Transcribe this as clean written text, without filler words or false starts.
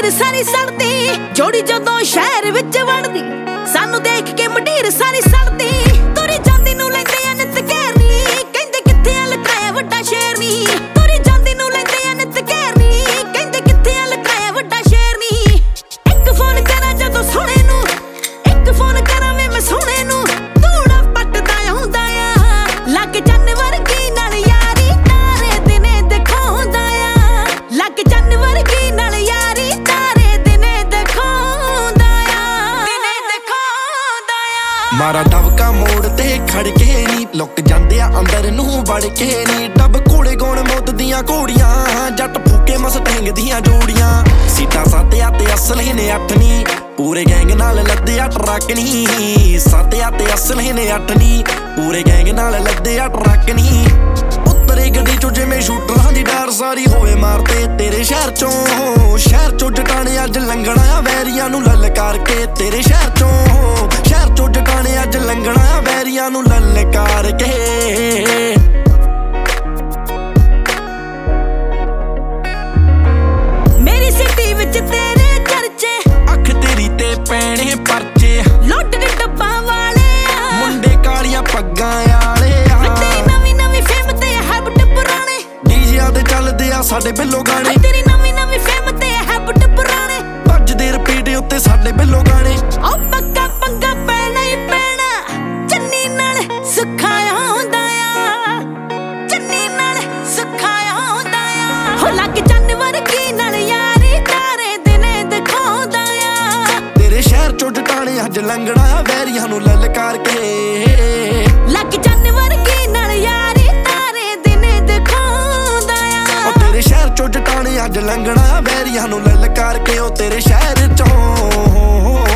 ਮੰਡੀਰ ਸਾਰੀ ਸੜਦੀ। ਜੋੜੀ ਜਦੋਂ ਸ਼ਹਿਰ ਵਿੱਚ ਵੜਦੀ ਸਾਨੂੰ ਦੇਖ ਕੇ ਮੰਡੀਰ ਸਾਰੀ ਸੜਦੀ। ਤੁਰੀ ਜਾਂਦੀ ਨੂੰ ਲੈਂਦੇ ਆ ਨਿੱਤ ਘੇਰਨੀ, ਕਹਿੰਦੇ ਕਿੱਥੇ ਆ ਲੁਕਾਇਆ ਵੱਡਾ ਸ਼ੇਰਨੀ। ਤੁਰੀ ਜਾਂਦੀ ਨੂੰ ਲੈਂਦੇ ਆ ਨਿੱਤ ਘੇਰਨੀ, ਕਹਿੰਦੇ ਕਿੱਥੇ ਆ ਲੁਕਾਇਆ ਵੱਡਾ ਸ਼ੇਰਨੀ। ਇੱਕ ਫੋਨ ਕਰਾਂ ਜਦੋਂ ਸੋਹਣੇ ਨੂੰ, ਇੱਕ ਫੋਨ ਕਰਾਂ ਵੇ ਮੈਂ ਸੋਹਣੇ ਨੂੰ, ਧੂੜਾ ਪੱਟਦਾ ਆਉਂਦਾ ਆ। ਲੱਗ ਚੰਨ ਵਰਗੀ ਨਾਲ ਯਾਰੀ ਤਾਰੇ ਦਿਨੇ ਦਿਖਾਉਂਦਾ ਆ। ਲੱਗ ਚੰਨ ਵਰਗੀ ਨਾਲ ਯਾਰੀ ਤਾਰੇ ਦਿਨੇ ਦਿਖਾਉਂਦਾ ਆ। ਦਿਨੇ ਦਿਖਾਉਂਦਾ ਆ। ਮਾਰਾ ਦਬਕਾ ਮੋੜ ਤੇ ਖੜ ਕੇ ਨੀ, ਲੁੱਕ ਜਾਂਦੇ ਆ ਅੰਦਰ ਨੂੰ ਵੜ ਕੇ ਨੀ। ਡੱਬ ਕੋਲੇ ਗੌਣ ਮੁੱਦ ਦੀਆਂ ਘੋੜੀਆਂ, ਜੱਟ ਫੂਕੇ ਮਸਟੈਂਗ ਦੀਆਂ ਜੋੜੀਆਂ। ਸੀਟਾਂ ਸਾਤਿਆ ਤੇ ਅਸਲੇ ਨੇ ਅੱਠ ਨੀ, ਪੂਰੇ ਗੈਂਗ ਨਾਲ ਲੱਦਿਆ ਟਰੱਕ ਨੀ। ਸਾਤਿਆ ਤੇ ਅਸਲੇ ਨੇ ਅੱਠ ਨੀ, ਪੂਰੇ ਗੈਂਗ ਨਾਲ ਲੱਦਿਆ ਟਰੱਕ ਨੀ। ਉਤਰੇ ਗੱਡੀ ਚੋਂ ਜਿਵੇਂ ਸ਼ੂਟਰਾਂ ਦੀ ਡਾਰ, ਸਾਰੀ ਹੋਏ ਮਾਰਤੇ ਤੇਰੇ ਸ਼ਹਿਰ ਚੋਂ। ਸ਼ਹਿਰ ਚੋਂ ਜਟਾਣੇ ਅੱਜ ਲੰਘਣਾ ਵੈਰੀਆਂ ਨੂੰ ਲਲਕਾਰ ਕੇ ਤੇਰੇ ਸ਼ਹਿਰ ਚੋਂ। ਸ਼ਹਿਰ ਚੋਂ ਜਟਾਣੇ ਅੱਜ ਲੰਘਣਾ ਵੈਰੀਆਂ ਨੂੰ ਲਲਕਾਰ ਕੇ। ਮੇਰੀ ਸਿਟੀ ਵਿੱਚ ਤੇਰੇ ਚਰਚੇ, ਅੱਖ ਤੇਰੀ ਤੇ ਪੈਣੇ ਪਰਚੇ। ਲੁੱਟ ਦੇ ਡੱਬਾਂ ਵਾਲੇ ਆ, ਮੁੰਡੇ ਕਾਲੀਆਂ ਪੱਗਾਂ ਆਲੇ ਆ। ਤੇਰੀ ਨਵੀਂ ਨਵੀਂ ਫੇਮ ਤੇ ਹੈਬਿਟ ਪੁਰਾਣੇ, ਡੀਜਿਆਂ ਤੇ ਚੱਲਦੇ ਆ ਸਾਡੇ ਬਿੱਲੋ ਗਾਣੇ। ਤੇਰੀ ਨਵੀਂ ਨਵੀਂ ਫੇਮ ਤੇ ਹੈਬਿਟ ਪੁਰਾਣੇ, ਵੱਜਦੇ ਰਿਪੀਟ ਉੱਤੇ ਸਾਡੇ ਬਿੱਲੋ ਗਾਣੇ। ਉਹ ਪੱਕਾ ਪੰਗਾ ਪੈਣਾ ਹੀ ਪੈਣਾ, ਚੰਨੀ ਨਾਲ ਸੁੱਖਾ ਆਉਂਦਾ ਆ। ਚੰਨੀ ਨਾਲ ਸੁੱਖਾ ਆਉਂਦਾ ਆ। ਹੋ ਲੱਗ ਚੰਨ ਵਰਗੀ ਨਾਲ ਯਾਰੀ ਤਾਰੇ ਦਿਨੇ ਦਿਖਾਉਂਦਾ ਆ। ਤੇਰੇ ਸ਼ਹਿਰ ਚੋਂ ਜਟਾਣੇ ਅੱਜ ਲੰਘਣਾ ਵੈਰੀਆਂ ਨੂੰ ਲਲਕਾਰ ਕੇ। ਲੱਗ ਚੰਨ ਵਰਗੀ ਨਾਲ ਯਾਰੀ ਤਾਰੇ ਦਿਨੇ ਦਿਖਾਉਂਦਾ ਆ। ਉਹ ਤੇਰੇ ਸ਼ਹਿਰ ਚੋਂ ਜਟਾਣੇ ਅੱਜ ਲੰਘਣਾ ਵੈਰੀਆਂ ਨੂੰ ਲਲਕਾਰ ਕੇ। ਉਹ ਤੇਰੇ ਸ਼ਹਿਰ ਚੋਂ